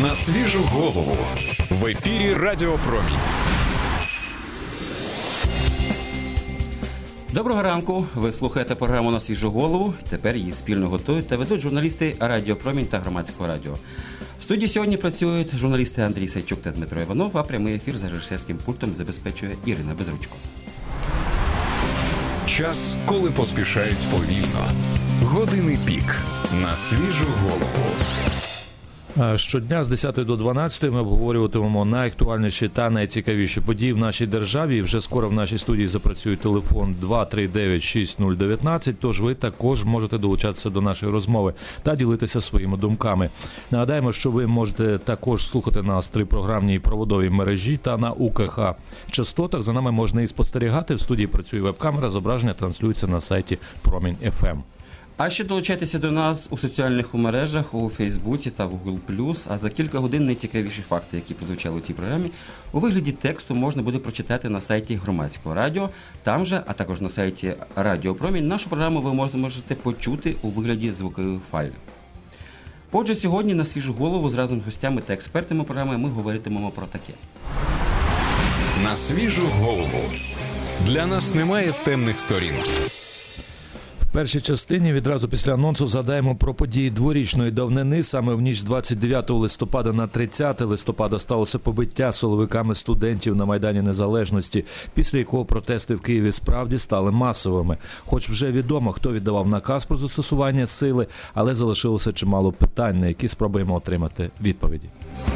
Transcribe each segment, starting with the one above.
На свіжу голову. В ефірі Радіо Промінь. Доброго ранку. Ви слухаєте програму «На свіжу голову». Тепер її спільно готують та ведуть журналісти Радіо Промінь та Громадського радіо. В студії сьогодні працюють журналісти Андрій Сайчук та Дмитро Іванов, а прямий ефір за режисерським пультом забезпечує Ірина Безручко. Час, коли поспішають повільно. Години пік. На свіжу голову. Щодня з 10 до 12 ми обговорюватимемо найактуальніші та найцікавіші події в нашій державі. І вже скоро в нашій студії запрацює телефон 239-6019, тож ви також можете долучатися до нашої розмови та ділитися своїми думками. Нагадаємо, що ви можете також слухати нас 3 програмні і проводові мережі та на УКХ частотах. За нами можна і спостерігати. В студії працює веб-камера, зображення транслюється на сайті Промінь ФМ. А ще долучайтеся до нас у соціальних мережах, у Фейсбуці та в Google+. А за кілька годин найцікавіші факти, які прозвучали у цій програмі, у вигляді тексту можна буде прочитати на сайті Громадського радіо. Там же, а також на сайті Радіо Промінь, нашу програму ви можете почути у вигляді звукових файлів. Отже, сьогодні на свіжу голову разом з гостями та експертами програми ми говоритимемо про таке. На свіжу голову. Для нас немає темних сторін. В першій частині відразу після анонсу згадаємо про події дворічної давнини. Саме в ніч з 29 листопада на 30 листопада сталося побиття силовиками студентів на Майдані Незалежності, після якого протести в Києві справді стали масовими. Хоч вже відомо, хто віддавав наказ про застосування сили, але залишилося чимало питань, на які спробуємо отримати відповіді.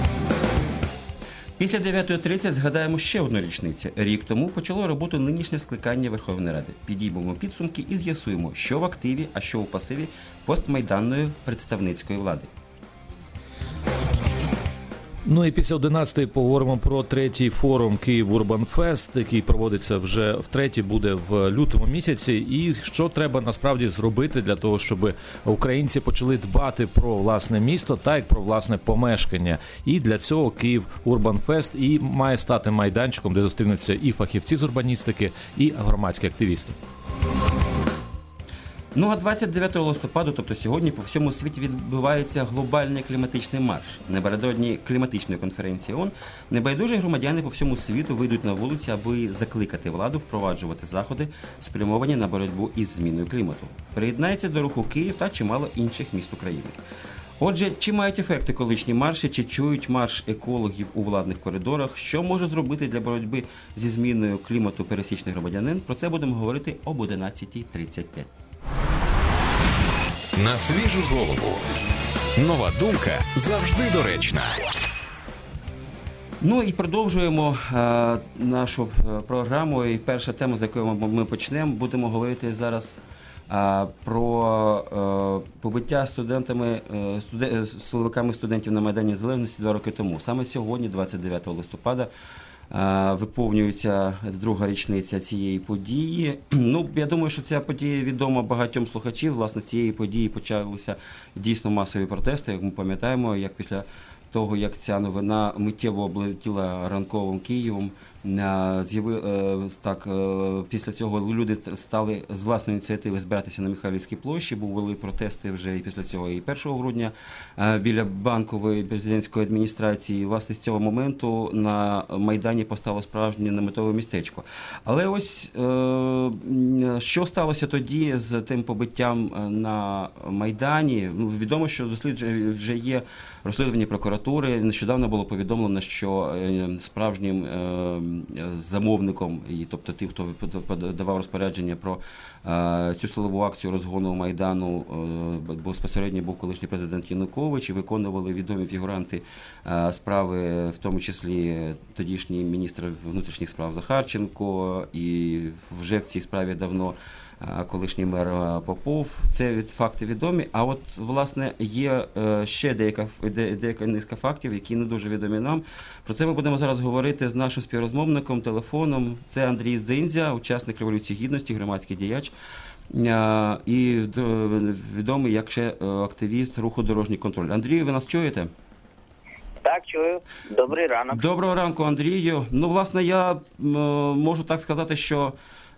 Після 9:30 згадаємо ще одну річницю. Рік тому почало роботу нинішнє скликання Верховної Ради. Підіймемо підсумки і з'ясуємо, що в активі, а що у пасиві постмайданної представницької влади. Ну і після 11-ї поговоримо про 3-й форум Київ Урбан Фест, який проводиться вже втретє, буде в лютому місяці. І що треба насправді зробити для того, щоб українці почали дбати про власне місто, так як про власне помешкання. І для цього Київ Урбан Фест і має стати майданчиком, де зустрінуться і фахівці з урбаністики, і громадські активісти. Ну а 29 листопада, тобто сьогодні, по всьому світі відбувається глобальний кліматичний марш. Напередодні кліматичної конференції ООН небайдужі громадяни по всьому світу вийдуть на вулиці, аби закликати владу впроваджувати заходи, спрямовані на боротьбу із зміною клімату. Приєднається до руху Київ та чимало інших міст України. Отже, чи мають ефект екологічні марші, чи чують марш екологів у владних коридорах, що може зробити для боротьби зі зміною клімату пересічний громадянин? Про це будемо говорити об 11:35. На свіжу голову. Нова думка завжди доречна. Ну і продовжуємо нашу програму. І перша тема, з якої ми почнемо, будемо говорити зараз про побиття силовиками студентів на Майдані Незалежності 2 роки тому. Саме сьогодні, 29 листопада, виповнюється друга річниця цієї події. Ну, я думаю, що ця подія відома багатьом слухачів. Власне, з цієї події почалися дійсно масові протести, як ми пам'ятаємо, як після того, як ця новина миттєво облетіла ранковим Києвом, після цього люди стали з власної ініціативи збиратися на Михайлівській площі, були протести вже і після цього, і 1 грудня біля Банкової президентської адміністрації. Власне, з цього моменту на Майдані постало справжнє наметове містечко. Але ось що сталося тоді з тим побиттям на Майдані? Ну, відомо, що вже є розслідування прокуратури. Нещодавно було повідомлено, що справжнім замовником, тобто ті, хто давав розпорядження про цю силову акцію розгону Майдану, безпосередньо був колишній президент Янукович, і виконували відомі фігуранти справи, в тому числі тодішній міністр внутрішніх справ Захарченко, і вже в цій справі давно колишній мер Попов. Це факти відомі. А от, власне, є ще деяка низка фактів, які не дуже відомі нам. Про це ми будемо зараз говорити з нашим співрозмовником, телефоном. Це Андрій Дзиндзя, учасник Революції Гідності, громадський діяч. І відомий як ще активіст руху «Дорожній контроль». Андрію, ви нас чуєте? Так, чую. Добрий ранок. Доброго ранку, Андрію. Ну, власне, я можу так сказати, що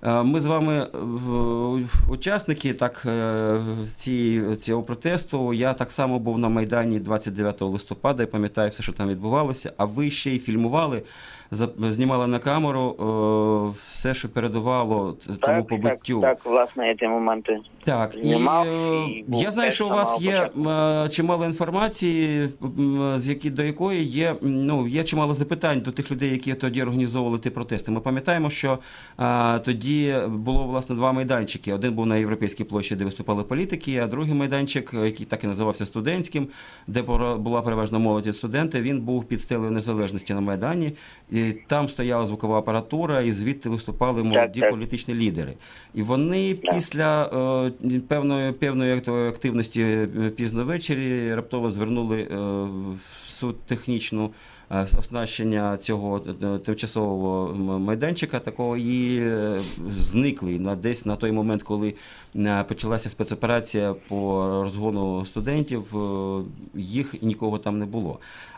Ми з вами учасники цього протесту. Я так само був на Майдані 29 листопада і пам'ятаю все, що там відбувалося. А ви ще й фільмували, знімали на камеру все, що передувало тому побиттю. Так, власне, я ті моменти Так, знімав. я знаю, що у вас є чимало інформації, до якої є чимало запитань до тих людей, які тоді організовували ті протести. Ми пам'ятаємо, що тоді було, власне, два майданчики. Один був на Європейській площі, де виступали політики, а другий майданчик, який так і називався студентським, де була переважно молодь і студенти, він був під стелею Незалежності на Майдані. І там стояла звукова апаратура, і звідти виступали молоді політичні лідери. І вони після певної активності пізно ввечері раптово звернули всю технічну оснащення цього тимчасового майданчика такого і зникли десь на той момент, коли почалася спецоперація по розгону студентів, їх нікого там не було.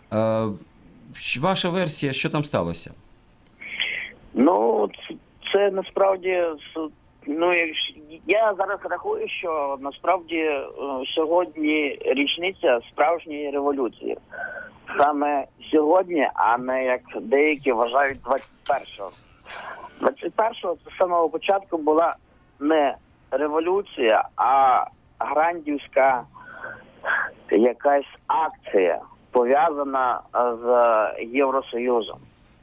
Ваша версія, що там сталося? Ну, це насправді, я зараз рахую, що насправді сьогодні річниця справжньої революції. Саме сьогодні, а не як деякі вважають 21-го. 21-го це з самого початку була не революція, а грандівська якась акція, пов'язана з Євросоюзом.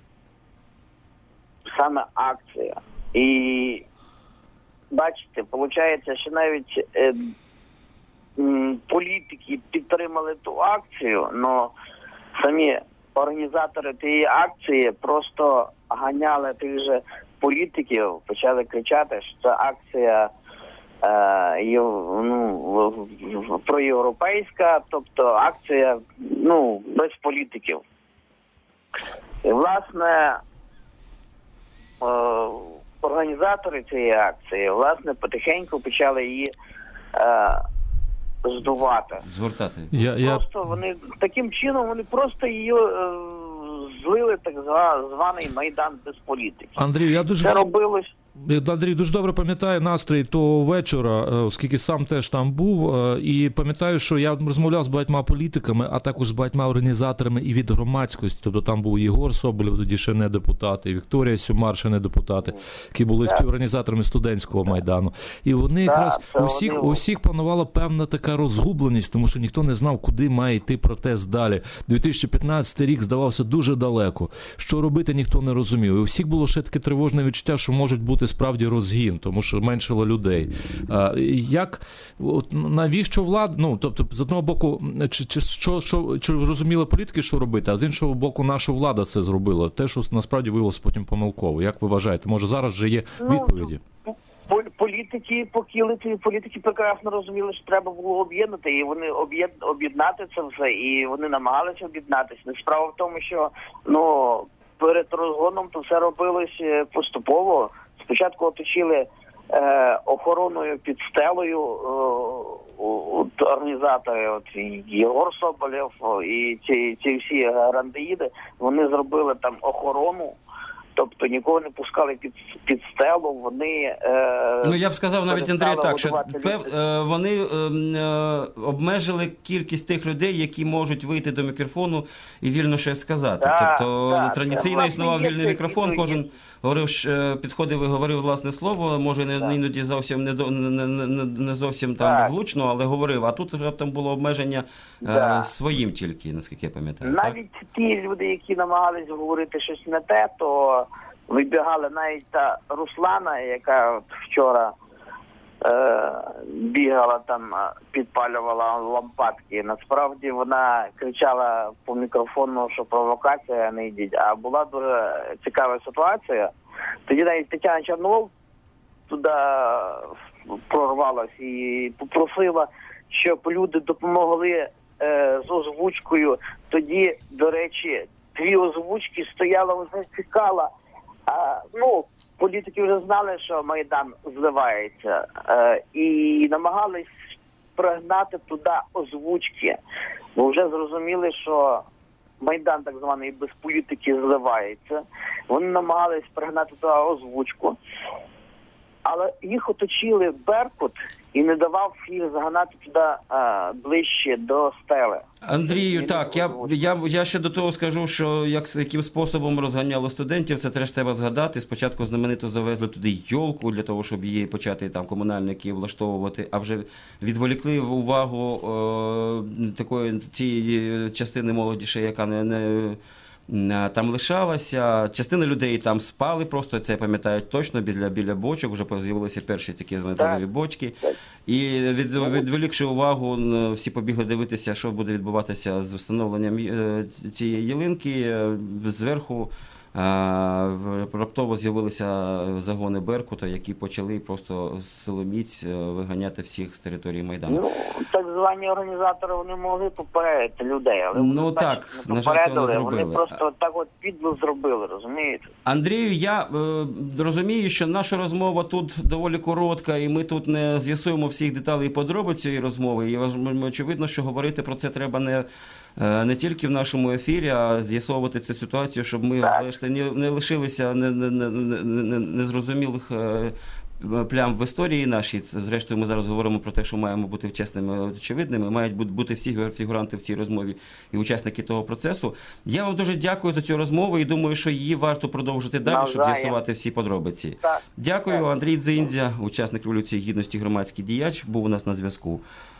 Саме акція. І бачите, виходить, що навіть політики підтримали ту акцію, але самі організатори тієї акції просто ганяли тих же політиків, почали кричати, що це акція проєвропейська, тобто акція без політиків. І, власне, організатори цієї акції, власне, потихеньку почали її здувати. Згортати. Просто вони таким чином вони просто її злили так званий Майдан без політики. Андрій, це робилось. Андрій, дуже добре пам'ятаю настрій того вечора, оскільки сам теж там був, і пам'ятаю, що я розмовляв з багатьма політиками, а також з багатьма організаторами і від громадськості, тобто там був Єгор Соболєв, тоді ще не депутат, і Вікторія Сюмар, ще не депутати, які були співорганізаторами студентського Майдану. І вони якраз у всіх панувала певна така розгубленість, тому що ніхто не знав, куди має йти протест далі. 2015 рік здавався дуже далеко. Що робити, ніхто не розумів. І у всіх було ще таке тривожне відчуття, що можуть бути справді розгін, тому що меншало людей. Навіщо влада, тобто, з одного боку, чи розуміли політики, що робити, а з іншого боку, наша влада це зробила. Те, що насправді виявилося потім помилково. Як ви вважаєте? Може, зараз вже є відповіді? Політики прекрасно розуміли, що треба було об'єднати, і вони об'єднати це все, і вони намагалися об'єднатися. Справа в тому, що перед розгоном то все робилось поступово. Спочатку оточили охороною під стелею організатори, Єгор Соболєв і ці всі грандеїди, вони зробили там охорону, тобто нікого не пускали під стелу, вони... я б сказав навіть, Андрію, так, що вони обмежили кількість тих людей, які можуть вийти до мікрофону і вільно щось сказати. Тобто традиційно існував вільний мікрофон, кожен підходив і говорив власне слово, може іноді зовсім не зовсім там влучно, але говорив. А тут раптом було обмеження своїм тільки, наскільки я пам'ятаю. Навіть ті люди, які намагались говорити щось не те, то вибігали навіть та Руслана, яка вчора бігала там, підпалювала лампадки. Насправді вона кричала по мікрофону, що провокація, не йдіть. А була дуже цікава ситуація. Тоді навіть Тетяна Чорновол туди прорвалась і попросила, щоб люди допомогли з озвучкою. Тоді, до речі, дві озвучки стояла, вже чекала. Політики вже знали, що Майдан зливається, і намагались пригнати туди озвучки, бо вже зрозуміли, що Майдан так званий без політики зливається. Вони намагались пригнати туди озвучку. але їх оточили Беркут і не давав їх заганати туди ближче до стели. Андрію, так, я ще до того скажу, що яким способом розганяло студентів, це теж треба згадати. Спочатку знаменито завезли туди йолку для того, щоб її почати там комунальники влаштовувати, а вже відволікли увагу цієї частини молоді, ще яка не там лишалася. Частина людей там спали просто, це пам'ятають точно, біля бочок, вже з'явилися перші такі металеві бочки. І відволікши увагу, всі побігли дивитися, що буде відбуватися з встановленням цієї ялинки. Зверху раптово з'явилися загони Беркута, які почали просто силоміць виганяти всіх з території Майдану. Ну, так звані організатори, вони могли попередити людей, але ну, так, на жаль, цього не зробили. Вони просто так от підло зробили, розумієте? Андрію, я розумію, що наша розмова тут доволі коротка, і ми тут не з'ясуємо всіх деталей і подробиць цієї розмови. І очевидно, що говорити про це треба не тільки в нашому ефірі, а з'ясовувати цю ситуацію, щоб ми не лишилися незрозумілих плям в історії нашій. Зрештою, ми зараз говоримо про те, що маємо бути чесними, очевидними, мають бути всі фігуранти в цій розмові і учасники того процесу. Я вам дуже дякую за цю розмову і думаю, що її варто продовжити далі, щоб з'ясувати всі подробиці. Дякую. Андрій Дзиндзя, учасник Революції Гідності, громадський діяч, був у нас на зв'язку.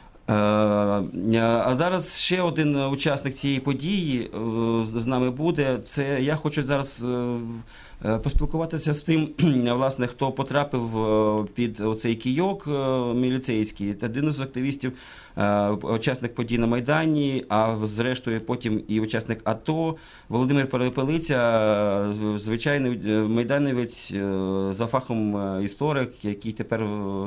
А зараз ще один учасник цієї події з нами буде. Це я хочу зараз поспілкуватися з тим, власне, хто потрапив під оцей кійок міліцейський. Один із активістів, учасник подій на Майдані, а зрештою потім і учасник АТО Володимир Перепелиця, звичайний майдановець, за фахом історик, який тепер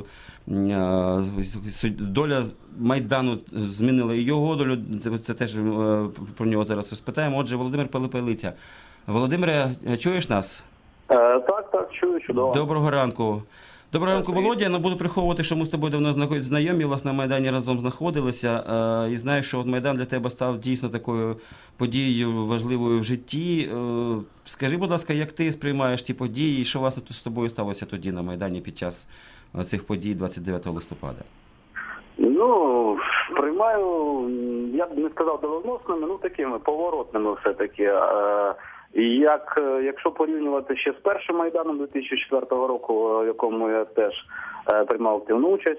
доля Майдану змінила його долю. Це теж про нього зараз розпитаємо. Отже, Володимир Перепелиця. Володимире, чуєш нас? Так, чую, чудово. Доброго ранку. Доброго ранку, Володя. Я не буду приховувати, що ми з тобою давно знайомі, власне, на Майдані разом знаходилися. І знаю, що от Майдан для тебе став дійсно такою подією важливою в житті. Скажи, будь ласка, як ти сприймаєш ті події, і що, власне, з тобою сталося тоді на Майдані під час цих подій 29 листопада? Ну, приймаю, я б не сказав доленосними, такими поворотними все-таки. Якщо порівнювати ще з першим Майданом 2004 року, в якому я теж приймав активну участь,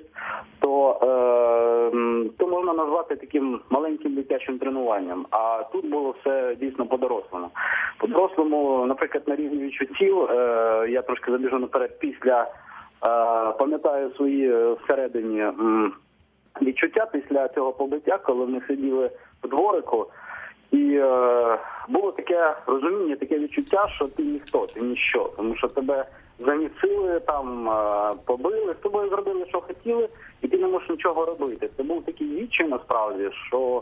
то можна назвати таким маленьким дитячим тренуванням. А тут було все дійсно по-дорослому. По-дорослому, наприклад, на рівні відчуттів, я трошки забіжу наперед, пам'ятаю свої всередині відчуття після цього побиття, коли ми сиділи в дворику, і було таке розуміння, таке відчуття, що ти ніхто, ти ніщо, тому що тебе замісили, там побили, з тобою зробили, що хотіли, і ти не можеш нічого робити. Це був такий відчай, насправді, що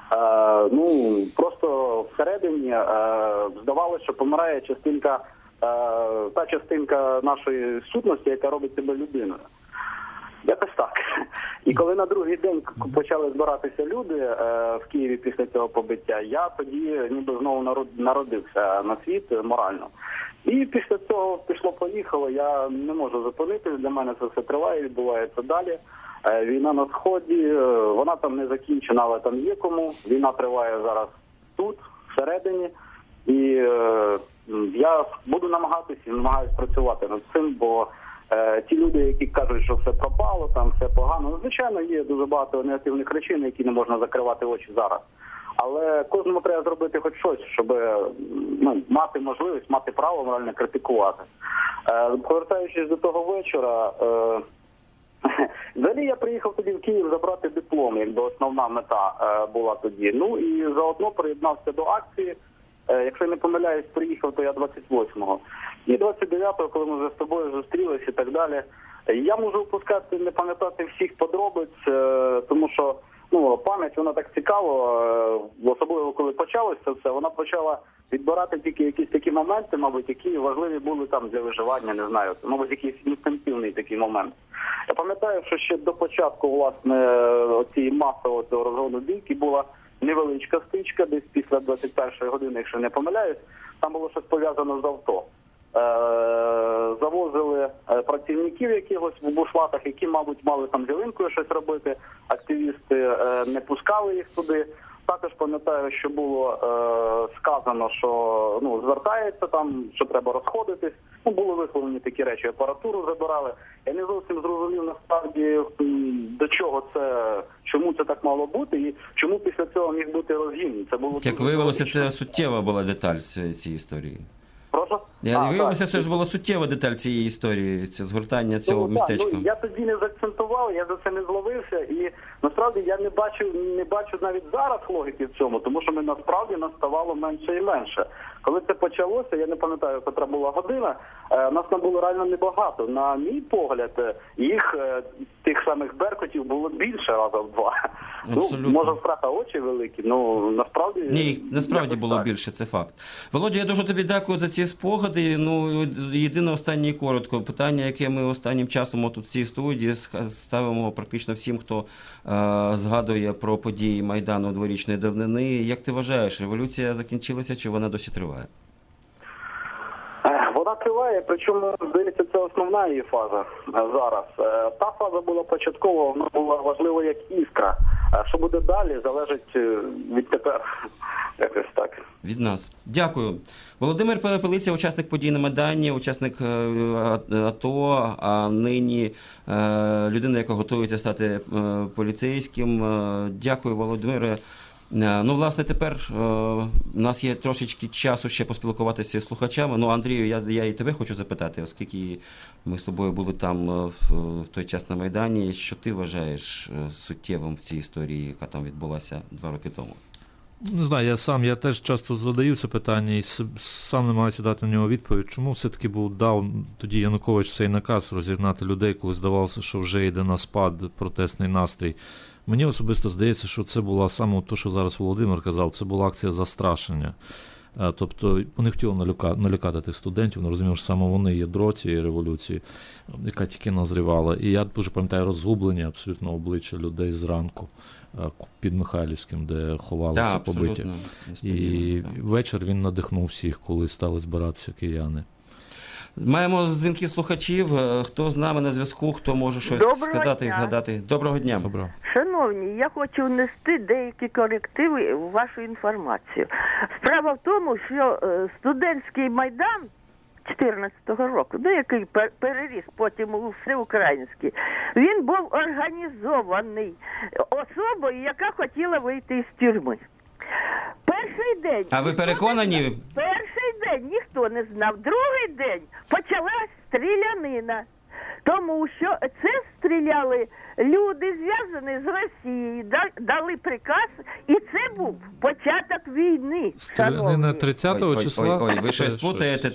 просто всередині здавалося, що помирає та частинка нашої сутності, яка робить тебе людиною. Якось так. І коли на другий день почали збиратися люди в Києві після цього побиття, я тоді ніби знову народився на світ морально. І після цього пішло-поїхало, я не можу зупинитись, для мене це все триває, відбувається далі. Війна на Сході, вона там не закінчена, але там є кому. Війна триває зараз тут, всередині. І я буду намагаюся працювати над цим, бо ті люди, які кажуть, що все пропало, там все погано, звичайно, є дуже багато негативних речей, на які не можна закривати очі зараз. Але кожному треба зробити хоч щось, щоб мати можливість, мати право морально критикувати. Повертаючись до того вечора, взагалі я приїхав тоді в Київ забрати диплом, якби основна мета була тоді. Ну і заодно приєднався до акції. Якщо я не помиляюсь, приїхав, то я 28-го. І 29-го, коли ми вже з тобою зустрілися і так далі, я можу впускати, не пам'ятати всіх подробиць, тому що пам'ять, вона так цікаво, особливо коли почалося це все, вона почала відбирати тільки якісь такі моменти, мабуть, які важливі були там для виживання, не знаю, мабуть, якийсь інстинктивний такий момент. Я пам'ятаю, що ще до початку, власне, оцієї масового цього розгону бійки була невеличка стичка, десь після 21-ї години, якщо не помиляюсь, там було щось пов'язано з авто. завозили працівників якихось в бушлатах, які, мабуть, мали там з ялинкою щось робити. Активісти не пускали їх туди. Також пам'ятаю, що було сказано, що звертається там, що треба розходитись. Були висловлені такі речі, апаратуру забирали. Я не зовсім зрозумів насправді, до чого це, чому це так мало бути і чому після цього міг бути розгін. Це було Як виявилося, це суттєва була деталь цієї історії. Прошу? Виявилося, це ж була суттєва деталь цієї історії, це згортання цього містечка. Я тоді не заакцентував, я за це не зловився, і насправді я не бачу навіть зараз логіки в цьому, тому що ми насправді нас ставало менше і менше. Коли це почалося, я не пам'ятаю, котра була година, нас там було реально небагато. На мій погляд, їх, тих самих беркутів, було більше раза в два. Може, втрата очі великі, насправді... Ні, насправді було більше, це факт. Володя, я дуже тобі дякую за ці спогади. Єдине останнє і коротко. Питання, яке ми останнім часом тут в цій студії ставимо практично всім, хто згадує про події Майдану дворічної давнини. Як ти вважаєш, революція закінчилася чи вона досі триває? Вона триває, причому, здається, це основна її фаза зараз. Та фаза була початкова, вона була важлива як іскра. А що буде далі, залежить від тепер. Якось так. Від нас. Дякую. Володимир Перепелиця, учасник подій на Майдані, учасник АТО, а нині людина, яка готується стати поліцейським. Дякую, Володимире. Власне, тепер у нас є трошечки часу ще поспілкуватися з слухачами. Андрію, я і тебе хочу запитати, оскільки ми з тобою були там в той час на Майдані. Що ти вважаєш суттєвим в цій історії, яка там відбулася 2 роки тому? Не знаю, я теж часто задаю це питання і сам намагаюся дати на нього відповідь. Чому все-таки дав тоді Янукович цей наказ розігнати людей, коли здавалося, що вже йде на спад протестний настрій? Мені особисто здається, що це була саме те, що зараз Володимир казав, це була акція застрашення. Тобто вони хотіли налякати тих студентів, вони розуміли, що саме вони ядро цієї революції, яка тільки назрівала. І я дуже пам'ятаю розгублення абсолютно обличчя людей зранку під Михайлівським, де ховалися побиті. І вечір він надихнув всіх, коли стали збиратися кияни. Маємо дзвінки слухачів. Хто з нами на зв'язку, хто може щось сказати і згадати. Доброго дня. Доброго. Шановні, я хочу внести деякі корективи в вашу інформацію. Справа в тому, що студентський Майдан 14-го року, який переріс потім у всеукраїнський, він був організований особою, яка хотіла вийти із тюрми. Перший день... А ви переконані? Перший день ніхто не знав. Другий день почалась стрілянина. Тому що це стріляли люди, зв'язані з Росією, дали приказ, і це був початок війни. Стрілянина 30-го числа? Ой, ви щось плутаєте.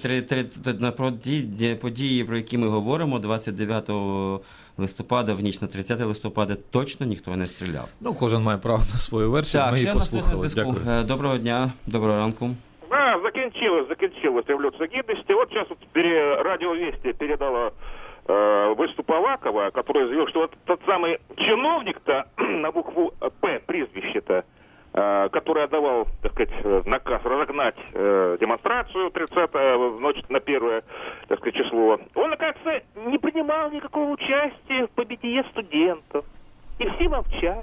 Події, про які ми говоримо, 29 листопада, в ніч на 30 листопада, точно ніхто не стріляв. Кожен має право на свою версію, ми її послухали. Дякую. Доброго дня, доброго ранку. Закінчилась революция гідності. Вот сейчас радио Вести передала выступ Авакова, который заявил, что вот тот самый чиновник-то на букву «П», призвище-то, который отдавал, так сказать, наказ разогнать демонстрацию 30-го, в ночь на 1, так сказать, число, он, оказывается, не принимал никакого участия в побитие студентов. И все молчат.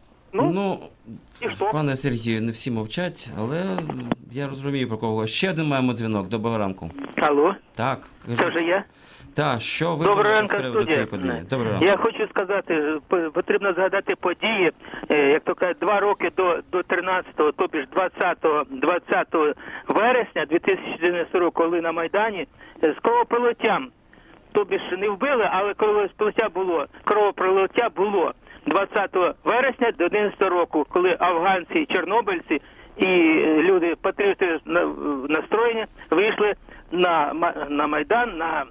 Пане Сергію, не всі мовчать, але я розумію, про кого. Ще один маємо дзвінок. Доброго ранку. Алло? Так. Це вже я? Так, що ви думаєте з приводу цієї події? Доброго ранку. Я хочу сказати, потрібно згадати події, як то кажуть, 2 роки до 13-го, тобто 20 вересня 2014 року, коли на Майдані, з кровопролиттям, тобі ж не вбили, але кровопролиття було 20 вересня до 11 року, коли афганці і чорнобильці і люди патріоти настроєні вийшли на Майдан, на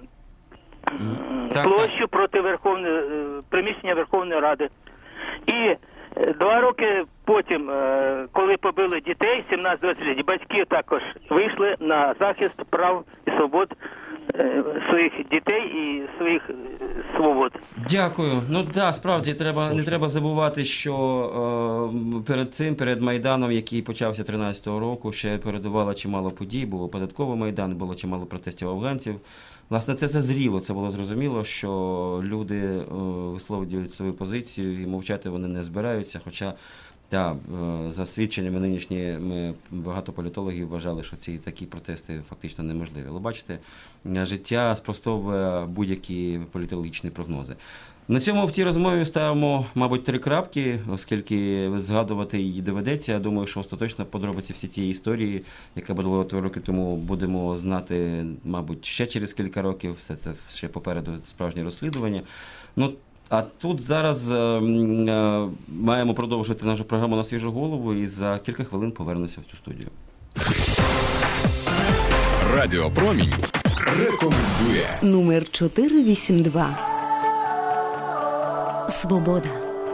площу проти приміщення Верховної Ради. І 2 роки потім, коли побили дітей, 17-20 батьки також вийшли на захист прав і свобод своїх дітей і своїх свобод. Дякую. Ну да, справді не треба забувати, що перед Майданом, який почався 13-го року, ще передувало чимало подій, був податковий Майдан, було чимало протестів афганців. Власне, це зріло, це було зрозуміло, що люди висловлюють свою позицію і мовчати вони не збираються, хоча за свідченнями нинішніми багато політологів вважали, що ці такі протести фактично неможливі. Але бачите, життя спростовує будь-які політологічні прогнози. На цьому в цій розмові ставимо, мабуть, 3 крапки, оскільки згадувати її доведеться. Я думаю, що остаточно подробиці всі цієї історії, яка була 2 роки тому, будемо знати, мабуть, ще через кілька років. Все це ще попереду справжнє розслідування. А тут зараз маємо продовжити нашу програму «На свіжу голову» і за кілька хвилин повернемося в цю студію. Радіо Промінь рекомендує. Номер 482. Свобода.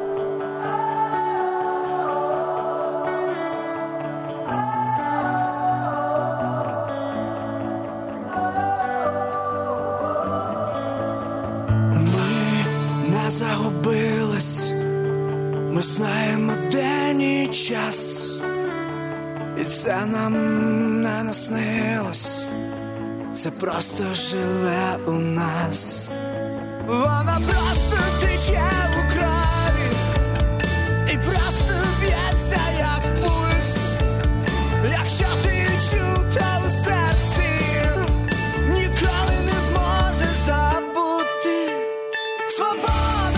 Загубились, ми знаємо день і час, і це нам не наснилось, це просто живе у нас. Вона просто тече у крові і просто б'ється як пульс. Якщо ти чув, то у серці ніколи не зможеш забути. Свобода.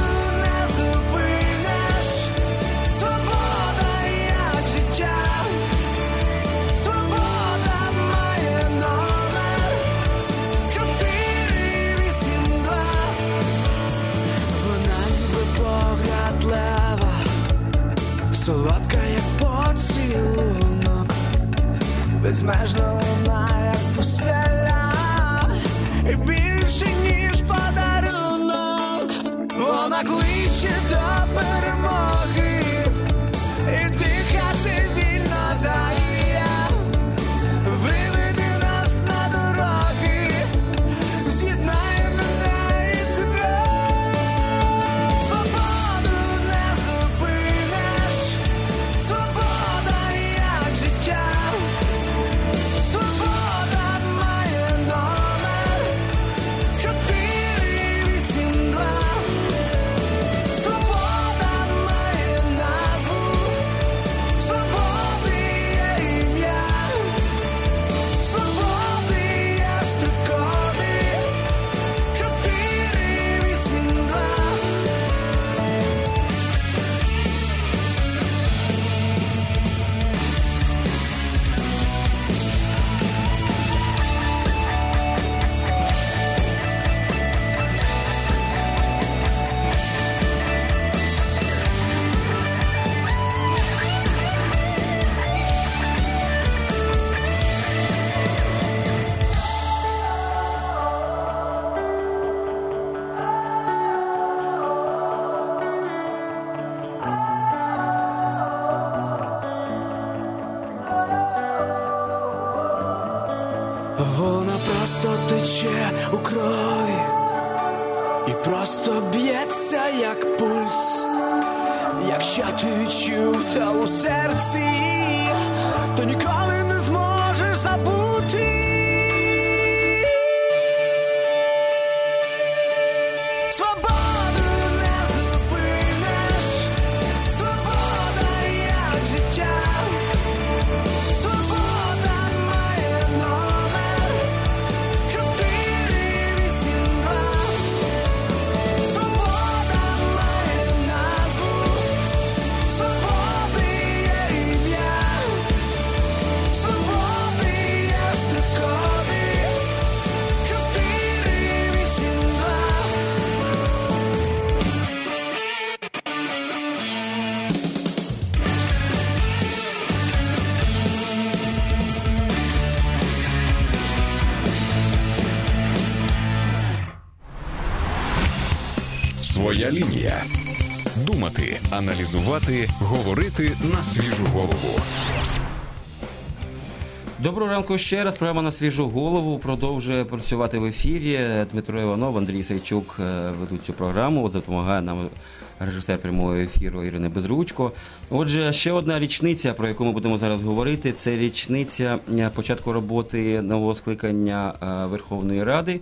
Солодка, як поцілунок, безмежно вона, як пустеля, і більше, ніж подарунок. Вона кличе до перемоги, і дихати вільно дає. Виведи нас на дороги, з'єднає мене і тебе. Свободу не зупиниш, свобода як життя. Свобода має номер 482. Свобода має назву, свободи є ім'я, свободи є штукові 482. Вона просто тече у крові і просто б'ється як пульс. Якщо ти відчув та у серці, то ніколи не зможеш забути. Свободу не зупиниш, свобода як життя. Свобода має номер 482. Свобода має назву, свободи є ім'я, свободи є штукові 482. Своя лінія. Думати, аналізувати, говорити на свіжу голову. Доброго ранку ще раз. Програма «На свіжу голову» продовжує працювати в ефірі. Дмитро Іванов, Андрій Сайчук ведуть цю програму. Допомагає нам режисер прямого ефіру Ірина Безручко. Отже, ще одна річниця, про яку ми будемо зараз говорити, це річниця початку роботи нового скликання Верховної Ради.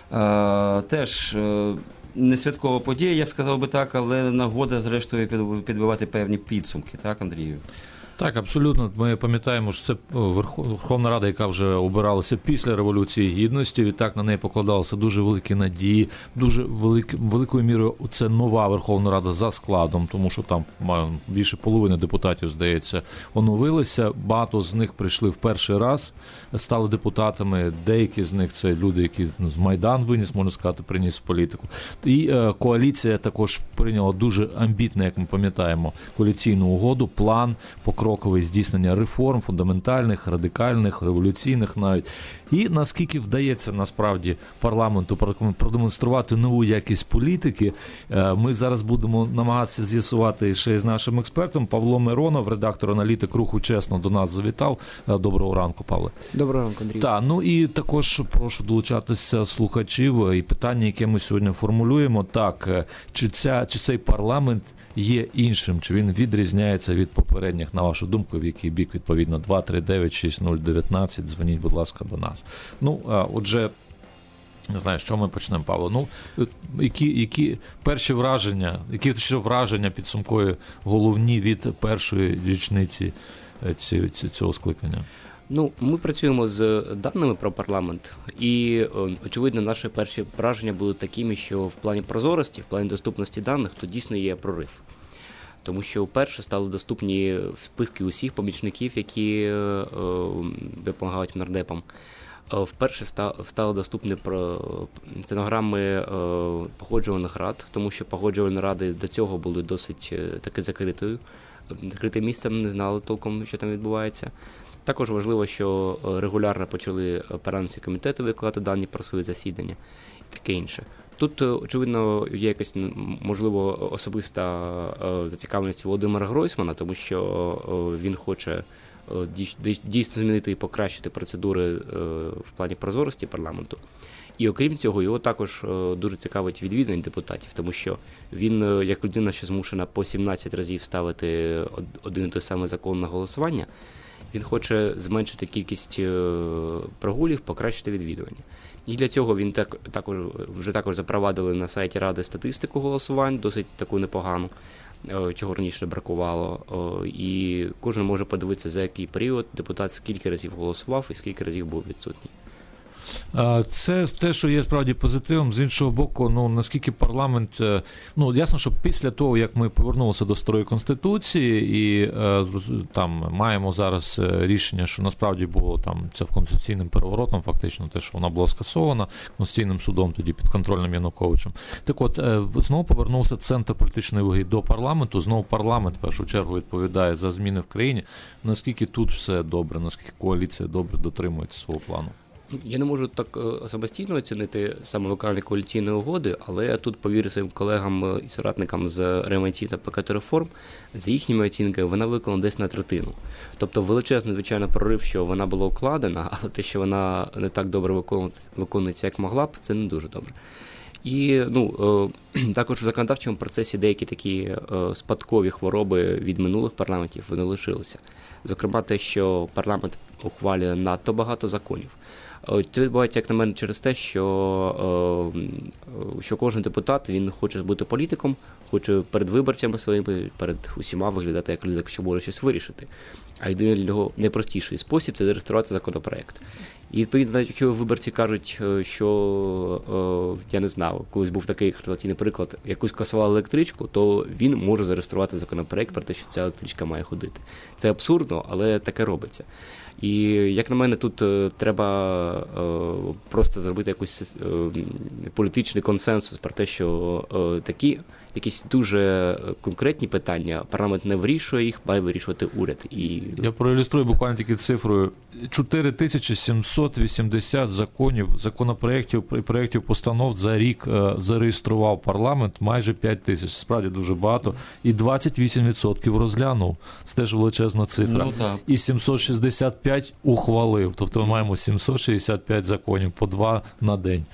Теж не святкова подія, я б сказав би так, але нагода, зрештою, підбивати певні підсумки. Так, Андрію? Так, абсолютно. Ми пам'ятаємо, що це Верховна Рада, яка вже обиралася після Революції Гідності. Відтак на неї покладалися дуже великі надії. Дуже великою мірою це нова Верховна Рада за складом, тому що там більше половини депутатів, здається, оновилися. Багато з них прийшли в перший раз, стали депутатами. Деякі з них це люди, які з Майдан виніс, можна сказати, приніс в політику. І коаліція також прийняла дуже амбітне, як ми пам'ятаємо, коаліційну угоду, план покрокове здійснення реформ, фундаментальних, радикальних, революційних навіть. І наскільки вдається насправді парламенту продемонструвати нову якість політики, ми зараз будемо намагатися з'ясувати ще з нашим експертом. Павло Миронов, редактор-аналітик «Руху Чесно», до нас завітав. Доброго ранку, Павле. Доброго ранку, Андрій. Так, ну і також прошу долучатися слухачів і питання, яке ми сьогодні формулюємо. Так, чи цей парламент є іншим, чи він відрізняється від попередніх, на вашу думку, в який бік, відповідно, 239-6019, дзвоніть, будь ласка, до нас. Ну, отже, не знаю, що ми почнемо, Павло. Ну, які перші враження, підсумкові головні від першої річниці цього скликання? Ну, ми працюємо з даними про парламент, і, очевидно, наші перші враження були такими, що в плані прозорості, в плані доступності даних, то дійсно є прорив. Тому що вперше стали доступні списки усіх помічників, які допомагають нардепам. Вперше стали доступні стенограми погоджувальних рад, тому що погоджувальні ради до цього були досить таки закритим місцем, не знали толком, що там відбувається. Також важливо, що регулярно почали парламентські комітети викладати дані про свої засідання і таке інше. Тут, очевидно, є якась, можливо, особиста зацікавленість Володимира Гройсмана, тому що він хоче дійсно змінити і покращити процедури в плані прозорості парламенту. І окрім цього, його також дуже цікавить відвідування депутатів, тому що він, як людина, що змушена по 17 разів ставити один і той самий закон на голосування, він хоче зменшити кількість прогулів, покращити відвідування. І для цього він також запровадили на сайті Ради статистику голосувань, досить таку непогану, чого раніше бракувало. І кожен може подивитися, за який період депутат скільки разів голосував і скільки разів був відсутній. Це те, що є справді позитивом. З іншого боку, ну, наскільки парламент... Ну, ясно, що після того, як ми повернулися до старої Конституції і там маємо зараз рішення, що насправді було там це конституційним переворотом, фактично, те, що вона була скасована Конституційним судом тоді під контролем Януковичем. Так от, знову повернувся центр політичної ваги до парламенту, знову парламент, в першу чергу, відповідає за зміни в країні. Наскільки тут все добре, наскільки коаліція добре дотримується свого плану? Я не можу так самостійно оцінити саме виконання коаліційної угоди, але я тут повірю своїм колегам і соратникам з РМТ та ПКТ реформ, за їхніми оцінками, вона виконана десь на третину. Тобто величезний, звичайно, прорив, що вона була укладена, але те, що вона не так добре виконується, як могла б, це не дуже добре. І також в законодавчому процесі деякі такі спадкові хвороби від минулих парламентів вони лишилися. Зокрема, те, що парламент ухвалює надто багато законів. Це відбувається, як на мене, через те, що кожен депутат, він хоче бути політиком, хоче перед виборцями своїми, перед усіма виглядати як людина, що може щось вирішити. А єдиний для нього найпростіший спосіб – це зареєструвати законопроект. І, відповідно, навіть якщо виборці кажуть, що, я не знаю, колись був такий хрестоматійний приклад, якусь касували електричку, то він може зареєструвати законопроект про те, що ця електричка має ходити. Це абсурдно, але таке робиться. І, як на мене, тут треба просто зробити якийсь політичний консенсус про те, що такі якісь дуже конкретні питання, парламент не вирішує їх, має вирішувати уряд. І... Я проілюструю буквально тільки цифрою. 4780 законів, законопроєктів і проєктів постанов за рік зареєстрував парламент, майже 5000, справді дуже багато, і 28% розглянув. Це теж величезна цифра. Ну, так. І 765 ухвалив, тобто ми маємо 765 законів, по 2 на день.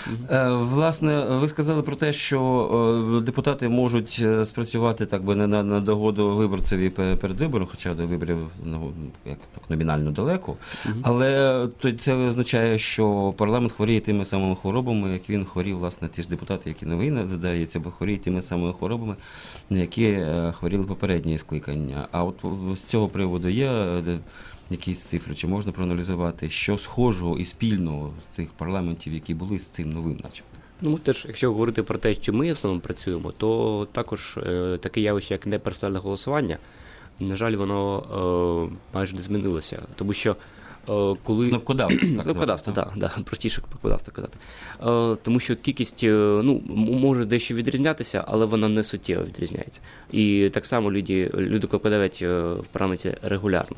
Власне, ви сказали про те, що депутати можуть спрацювати так би не на догоду виборцеві перед вибором, хоча до виборів як так номінально далеко. Але це означає, що парламент хворіє тими самими хворобами, як він хворів, власне, ті ж депутати, які нові, здається, бо хворіють тими самими хворобами, які хворіли попередні скликання. А от з цього приводу є якісь цифри, чи можна проаналізувати, що схожого і спільного з тих парламентів, які були з цим новим, начебто? Ну, ми теж, якщо говорити про те, що ми основно працюємо, то також таке явище, як неперсональне голосування, на жаль, воно майже не змінилося. Тому що коли... Кнопкодавство, так, простіше кнопкодавство казати. Тому що кількість, може дещо відрізнятися, але вона не суттєво відрізняється. І так само люди кнопкодавлять в парламенті регулярно.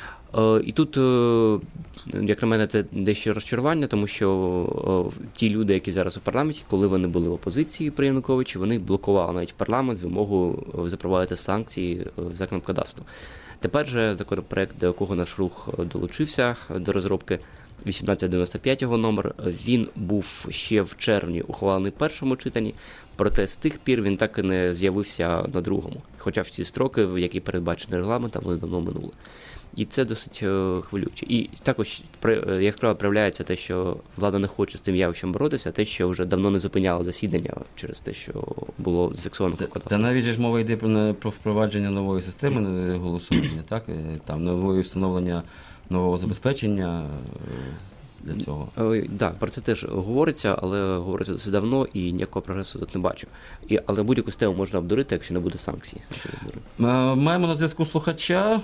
І тут, як на мене, це дещо розчарування, тому що ті люди, які зараз у парламенті, коли вони були в опозиції при Януковичі, вони блокували навіть парламент з вимогою запровадити санкції за кнопкодавство. Тепер же законопроект, до якого наш рух долучився до розробки, 1895 його номер, він був ще в червні ухвалений в першому читанні, проте з тих пір він так і не з'явився на другому. Хоча в ці строки, які передбачені регламентом, вони давно минули. І це досить хвилююче. І також яскраво проявляється те, що влада не хоче з цим явищем боротися, те, що вже давно не зупиняло засідання через те, що було зафіксовано кнопкодавство. Та навіть ж мова йде про впровадження нової системи голосування, так? Там нової встановлення нового забезпечення для цього. Так, про це теж говориться, але говориться досить давно і ніякого прогресу тут не бачу. Але будь-яку систему можна обдурити, якщо не буде санкцій. Маємо на зв'язку слухача.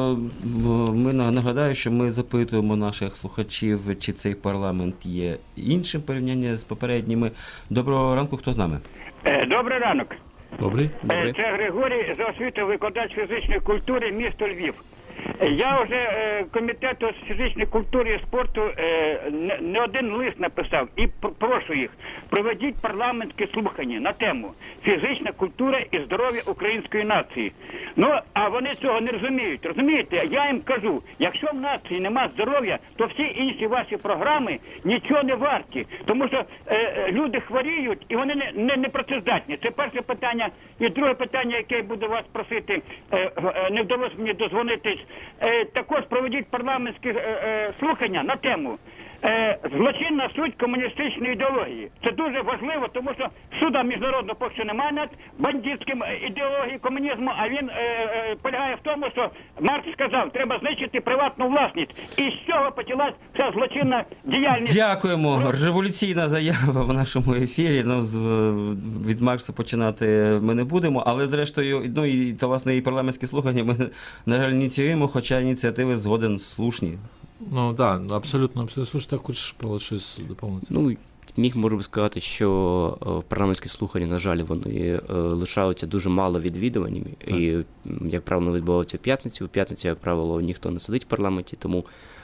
Ми нагадаю, що ми запитуємо наших слухачів, чи цей парламент є іншим порівняння з попередніми. Доброго ранку, хто з нами? Добрий ранок. Добрий. Це Григорій, за освітою викладач фізичної культури, місто Львів. Я вже комітету з фізичної культури і спорту не один лист написав і прошу їх, проведіть парламентські слухання на тему фізична культура і здоров'я української нації. Ну, а вони цього не розуміють. Розумієте, я їм кажу, якщо в нації нема здоров'я, то всі інші ваші програми нічого не варті. Тому що люди хворіють і вони не працездатні. Це перше питання. І друге питання, яке я буду вас просити, не вдалося мені дозвонитись, також проведіть парламентські слухання на тему злочинна суть комуністичної ідеології. Це дуже важливо, тому що суда міжнародного поки що немає над бандитським ідеологією комунізму, а він полягає в тому, що Маркс сказав, треба знищити приватну власність. І з цього почалась ця злочинна діяльність. Дякуємо. Революційна заява в нашому ефірі. Від Маркса починати ми не будемо, але зрештою, власне, і парламентські слухання ми, на жаль, ініціюємо, хоча ініціативи згоден слушні. Ну так, абсолютно слушно. Так хочеш щось доповнити? Можу сказати, що парламентські слухання, на жаль, вони лишаються дуже мало відвідуваними. І, як правило, відбуваються в п'ятницю. У п'ятницю, як правило, ніхто не сидить в парламенті, тому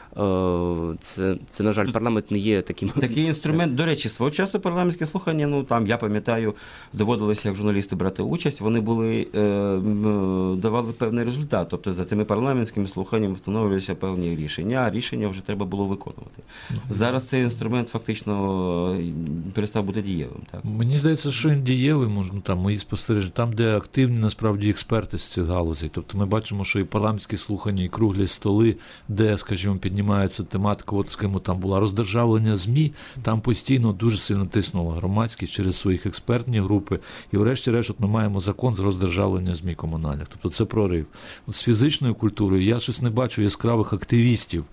це, на жаль, парламент не є таким... Такий інструмент, до речі, свого часу парламентські слухання, я пам'ятаю, доводилося як журналісту брати участь, вони давали певний результат, тобто за цими парламентськими слуханнями встановлювалися певні рішення, а рішення вже треба було виконувати. Зараз цей інструмент фактично перестав бути дієвим. Так? Мені здається, що він дієвий, мої спостереження, там, де активні, насправді, експерти з цих галузей. Тобто ми бачимо, що і парламентські слухання, і круглі столи, де, скажімо, піднімається тематика, там була роздержавлення ЗМІ, там постійно дуже сильно тиснула громадськість через своїх експертні групи, і врешті-решт ми маємо закон з роздержавлення ЗМІ комунальних. Тобто це прорив. З фізичною культурою я щось не бачу яскравих активістів.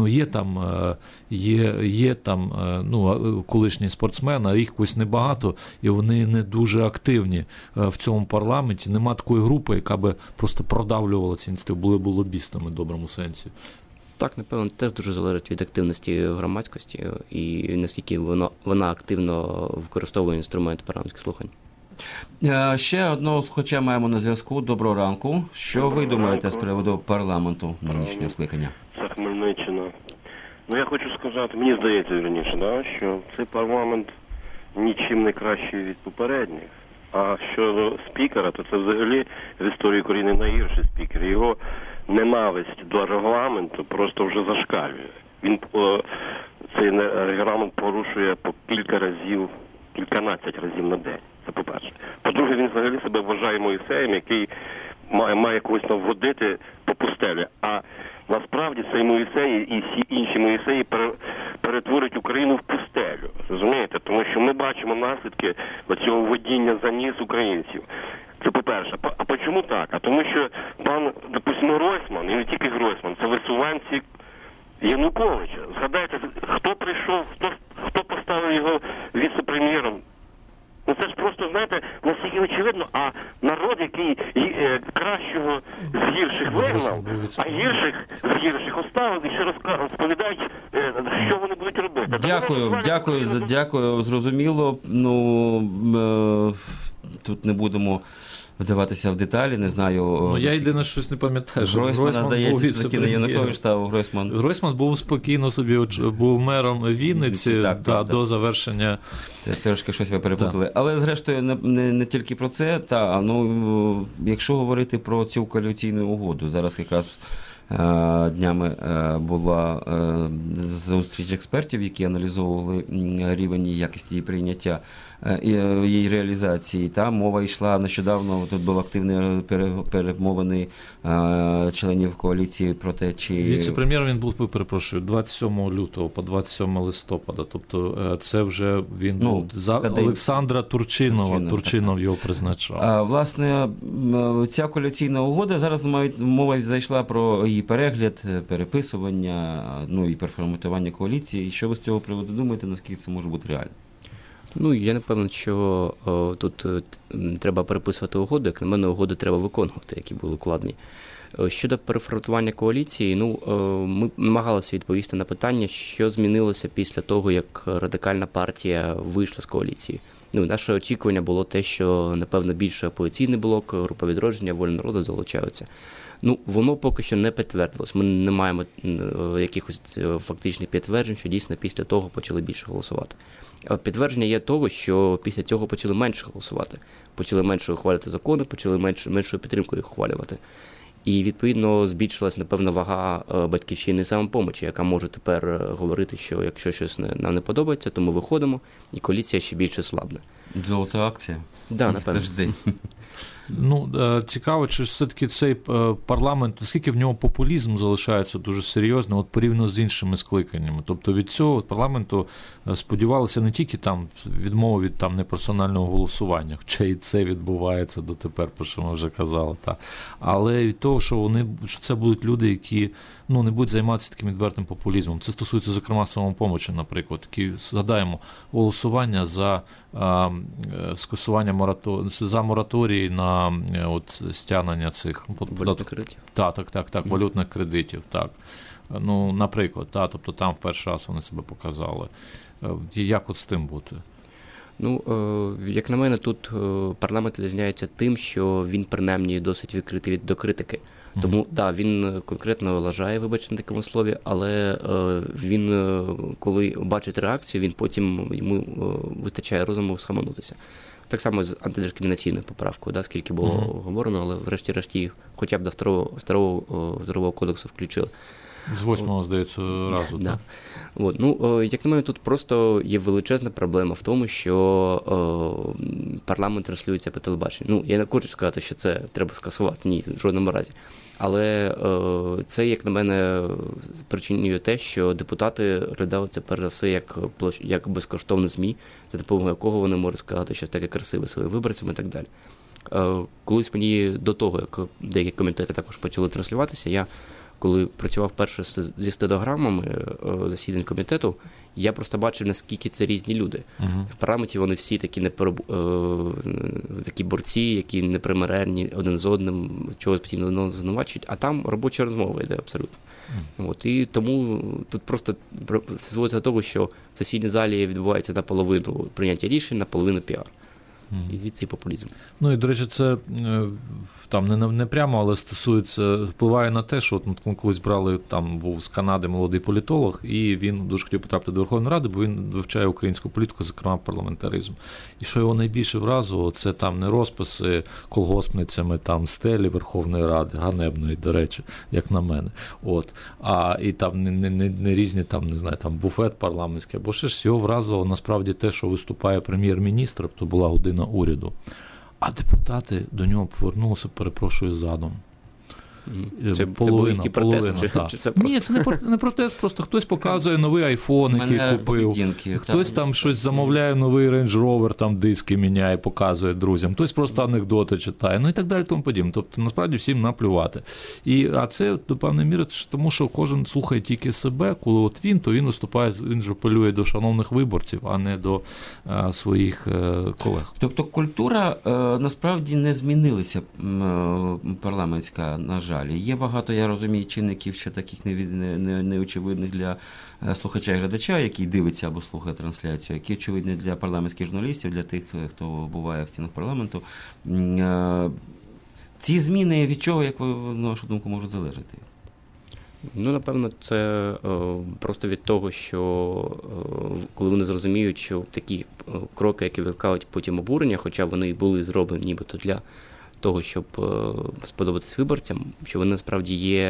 Є там колишні спортсмени, а їх якось небагато, і вони не дуже активні в цьому парламенті. Нема такої групи, яка би просто продавлювала ці ініціативи, були б лобістами в доброму сенсі. Так, напевно, теж дуже залежить від активності громадськості і наскільки вона активно використовує інструмент парламентських слухань. Ще одного слухача маємо на зв'язку. Доброго ранку. Що ви думаєте з приводу парламенту нинішнього скликання? Це Хмельниччина. Ну, я хочу сказати, мені здається, вірніше, да, що цей парламент нічим не кращий від попередніх. А щодо спікера, то це взагалі в історії України найгірший спікер. Його ненависть до регламенту просто вже зашкалює. Він цей регламент порушує по кільканадцять разів на день. Це по-перше. По-друге, він взагалі себе вважає Моїсеєм, який має когось там водити по пустелі. А насправді цей Моїсей і всі інші Моїсеї перетворять Україну в пустелю. Розумієте? Тому що ми бачимо наслідки цього водіння за ніс українців. Це по-перше. А чому так? А тому що пан, допустимо, Гройсман, і не тільки Гройсман, це висуванці Януковича. Згадайте, хто прийшов, хто поставив його віце-прем'єром? Ну це ж просто, знаєте, настільки очевидно, а народ, який кращого з гірших вигнав, а гірших з гірших оставив і ще розповідають, що вони будуть робити. Дякую, зрозуміло. Ну, тут не будемо вдаватися в деталі, не знаю. Ну, я єдине щось не пам'ятаю. Гройсмана, здається, все-таки не Янукович став Гройсман. Гройсман був спокійно собі, був мером Вінниці до завершення. Це трошки щось ви перепутали. Але, зрештою, не тільки про це. Якщо говорити про цю коаліційну угоду, зараз якраз днями була зустріч експертів, які аналізовували рівень і якість її прийняття, її реалізації. Там мова йшла нещодавно, тут були активні перемовини членів коаліції про те, чи... Віце-прем'єр він був, перепрошую, 27 лютого по 27 листопада. Тобто це вже він був за Олександра Турчинова. Турчинов його призначав. Власне, ця коаліційна угода, зараз мова зайшла про її перегляд, переписування, і переформатування коаліції. І що ви з цього приводу думаєте, наскільки це може бути реально? Ну, я не певен, що тут треба переписувати угоди, як на мене, угоди треба виконувати, які були укладені. Щодо переформатування коаліції, ми намагалися відповісти на питання, що змінилося після того, як Радикальна партія вийшла з коаліції. Наше очікування було те, що, напевно, більше опозиційний блок, група відродження, Воля народу залучаються. Воно поки що не підтвердилось. Ми не маємо якихось фактичних підтверджень, що дійсно після того почали більше голосувати. Підтвердження є того, що після цього почали менше голосувати. Почали менше ухвалювати закони, почали меншою підтримкою їх ухвалювати. І, відповідно, збільшилась, напевно, вага Батьківщини і Самопомочі, яка може тепер говорити, що якщо щось нам не подобається, то ми виходимо, і коаліція ще більше слабне. Золота акція. Да, напевно. Завжди. Цікаво, чи все-таки цей парламент, наскільки в нього популізм залишається дуже серйозним, порівняно з іншими скликаннями. Тобто від цього парламенту сподівалися не тільки відмови від неперсонального голосування, хоча і це відбувається дотепер, про що ми вже казали, але від того, що це будуть люди, які не будуть займатися таким відвертим популізмом. Це стосується, зокрема, Самопомочі, наприклад, які, згадаємо, голосування за скасування за мораторій на стягнення цих валютних кредитів. Так, валютних кредитів, так. Наприклад, тобто там в перший раз вони себе показали. Як з тим бути? Як на мене, тут парламент відрізняється тим, що він принаймні досить відкритий до критики. Тому, він конкретно лажає, вибачте на такому слові, але він, коли бачить реакцію, він потім, йому вистачає розуму схаменутися. Так само з антидискримінаційною поправкою, скільки було говорено, але врешті-решт їх хоча б до Здорового кодексу включили. З 8-го, здається, разу. Да. Як на мене, тут просто є величезна проблема в тому, що парламент транслюється по телебаченню. Я не хочу сказати, що це треба скасувати, ні, в жодному разі. Але це, як на мене, спричинює те, що депутати розглядають це перш за все як безкоштовне ЗМІ, за допомогою якого вони можуть сказати щось таке красиве своїм виборцям і так далі. Колись мені до того, як деякі комітети також почали транслюватися, я коли працював перше зі стенограмами засідань комітету, я просто бачив, наскільки це різні люди. В парламенті вони всі такі такі борці, які непримиренні один з одним, чогось постійно звинувачують, а там робоча розмова йде абсолютно. І тому тут просто зводиться до того, що в сесійній залі відбувається наполовину прийняття рішень, наполовину піар. І звідси і популізм. Ну і, до речі, це там не прямо, але впливає на те, що ми колись брали, там був з Канади молодий політолог, і він дуже хотів потрапити до Верховної Ради, бо він вивчає українську політику, зокрема парламентаризм. І що його найбільше вразило, це там не розписи колгоспницями там стелі Верховної Ради, ганебної, до речі, як на мене. І там не різні, там, не знаю, там буфет парламентський, або ще ж його вразило насправді те, що виступає прем'єр-міністр, то була година уряду, а депутати до нього повернулися, перепрошую, задом. Це був який протест? Ні, це не протест, просто хтось показує новий айфон, який купив, хтось там щось замовляє, новий Range Rover, там диски міняє, показує друзям, хтось просто анекдоти читає, ну і так далі, тому подібне. Тобто, насправді, всім наплювати. А це, до певної міри, тому що кожен слухає тільки себе, коли от він, то він виступає, він же апелює до шановних виборців, а не до своїх колег. Тобто культура насправді не змінилася парламентська, на жаль. Є багато, я розумію, чинників ще таких неочевидних для слухача і глядача, який дивиться або слухає трансляцію, які очевидні для парламентських журналістів, для тих, хто буває в стінах парламенту. Ці зміни від чого, як ви, на вашу думку, можуть залежати? Ну, напевно, це просто від того, що коли вони зрозуміють, що такі кроки, які викликають потім обурення, хоча вони були зроблені нібито для того, щоб сподобатись виборцям, що вони насправді є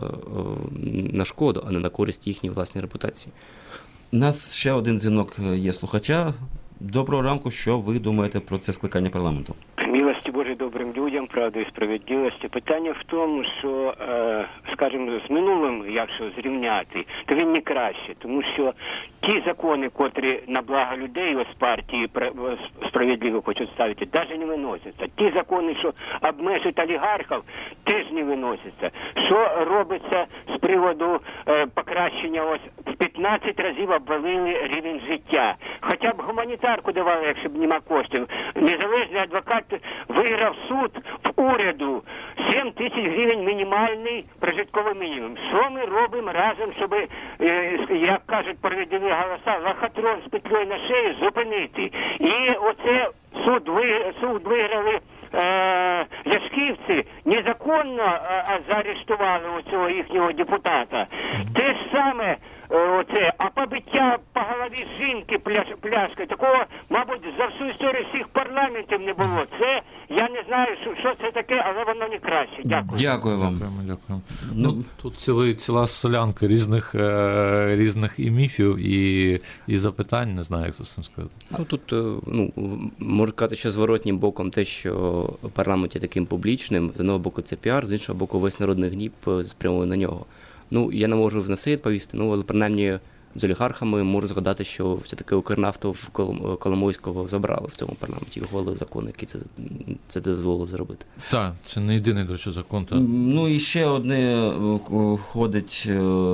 на шкоду, а не на користь їхньої власної репутації. У нас ще один дзвінок є слухача. Доброго ранку, що ви думаєте про це скликання парламенту? Милості Божій добрим людям, правди і справедливості. Питання в тому, що, скажімо, з минулим, якщо зрівняти, то він не краще, тому що ті закони, котрі на благо людей ось партії справедливо хочуть ставити, навіть не виносяться. Ті закони, що обмежують олігархів, теж не виносяться. Що робиться з приводу покращення, ось в 15 разів обвалили рівень життя. Хоча б гуманітарку давали, якщо б нема коштів. Незалежний адвокат виграв суд в уряду. 7 тисяч гривень мінімальний прожитковий мінімум. Що ми робимо разом, щоб, як кажуть передові голоса, лохотрон з петлею на шею зупинити? І оце суд виграли Ляшківці, незаконно заарештували оцього їхнього депутата. Те ж саме, а побиття по голові жінки пляшкою, такого, мабуть, за всю історію всіх парламентів не було. Це, я не знаю, що це таке, але воно не краще. Дякую. Дякую вам. Дякую. Ну, тут ціла солянка різних і міфів, і запитань, не знаю, як це з цим сказати. Ну, тут, можу сказати, що зворотнім боком те, що парламент є таким публічним, з одного боку це піар, з іншого боку весь народний гнів спрямований на нього. Ну, я не можу на це відповісти, але принаймні з олігархами можу згадати, що все-таки Укрнафту в Коломойського забрали в цьому парламенті, ухвалили закон, який це дозволив зробити. Так, це не єдиний, до речі, закон. Ну і ще одне ходить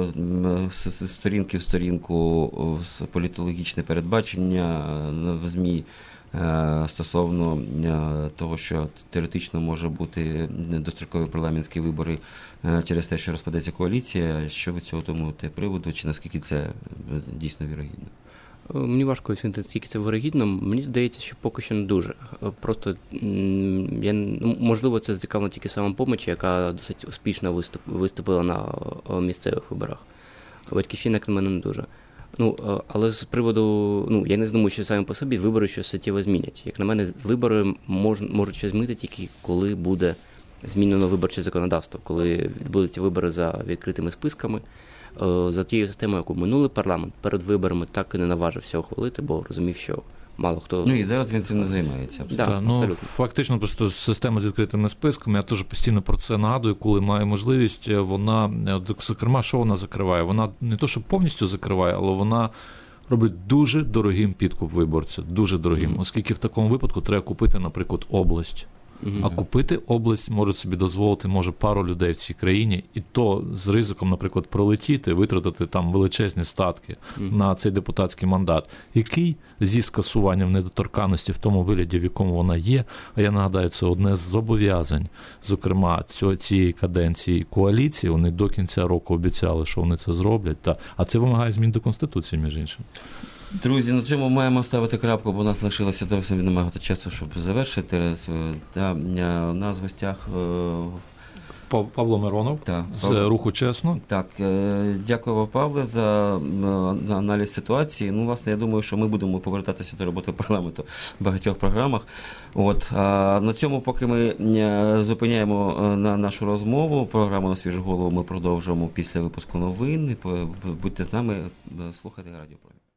з сторінки в сторінку політологічне передбачення в ЗМІ стосовно того, що теоретично може бути дострокові парламентські вибори через те, що розпадеться коаліція. Що ви цього думаєте приводу, чи наскільки це дійсно вірогідно? Мені важко оцінити, наскільки це вірогідно. Мені здається, що поки що не дуже. Просто, можливо, це зацікавлено тільки Самопомочі, яка досить успішно виступила на місцевих виборах. Батьківщина, як на мене, не дуже. Але з приводу, я не думаю, що самі по собі вибори щось суттєво змінять. Як на мене, вибори можуть щось змінити тільки коли буде змінено виборче законодавство, коли відбудуться вибори за відкритими списками, за тією системою, яку минулий парламент перед виборами так і не наважився ухвалити, бо розумів, що мало хто... Ну і зараз він цим не займається. Фактично, просто система з відкритими списками, я теж постійно про це нагадую, коли має можливість, вона, зокрема, що вона закриває? Вона не то, що повністю закриває, але вона робить дуже дорогим підкуп виборця, дуже дорогим, оскільки в такому випадку треба купити, наприклад, область. А купити область може собі дозволити, може, пару людей в цій країні, і то з ризиком, наприклад, пролетіти, витратити там величезні статки на цей депутатський мандат, який зі скасуванням недоторканності в тому вигляді, в якому вона є, а я нагадаю, це одне з зобов'язань, зокрема, цієї каденції коаліції, вони до кінця року обіцяли, що вони це зроблять, а це вимагає змін до Конституції, між іншим. Друзі, на цьому маємо ставити крапку, бо у нас лишилося зовсім немає часу, щоб завершити. У нас в гостях Павло Миронов з руху «Чесно». Так, дякую вам, Павле, за аналіз ситуації. Ну, власне, я думаю, що ми будемо повертатися до роботи парламенту в багатьох програмах. А на цьому, поки ми зупиняємо нашу розмову, програму «На свіжу голову» ми продовжимо після випуску новин. Будьте з нами, слухайте Радіо Промінь.